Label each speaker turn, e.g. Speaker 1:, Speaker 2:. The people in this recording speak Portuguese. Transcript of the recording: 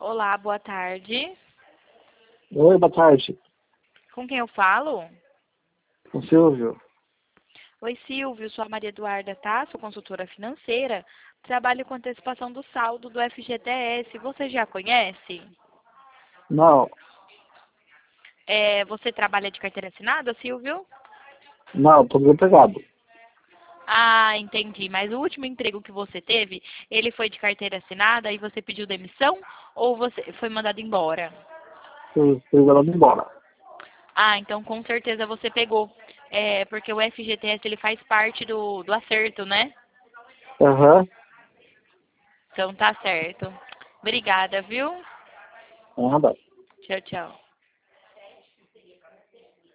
Speaker 1: Olá, boa tarde.
Speaker 2: Oi, boa tarde.
Speaker 1: Com quem eu falo?
Speaker 2: Com Silvio.
Speaker 1: Oi, Silvio, sou a Maria Eduarda, tá? Sou consultora financeira. Trabalho com antecipação do saldo do FGTS. Você já conhece?
Speaker 2: Não,
Speaker 1: Você trabalha de carteira assinada, Silvio?
Speaker 2: não, tô desempregado.
Speaker 1: Ah, entendi. Mas o último emprego que você teve, ele foi de carteira assinada e você pediu demissão ou você foi mandado embora?
Speaker 2: Fui mandado embora.
Speaker 1: Ah, então com certeza você pegou. Porque o FGTS ele faz parte do acerto, né?
Speaker 2: Aham,
Speaker 1: Então tá certo. Obrigada, viu?
Speaker 2: nada.
Speaker 1: Tchau, tchau.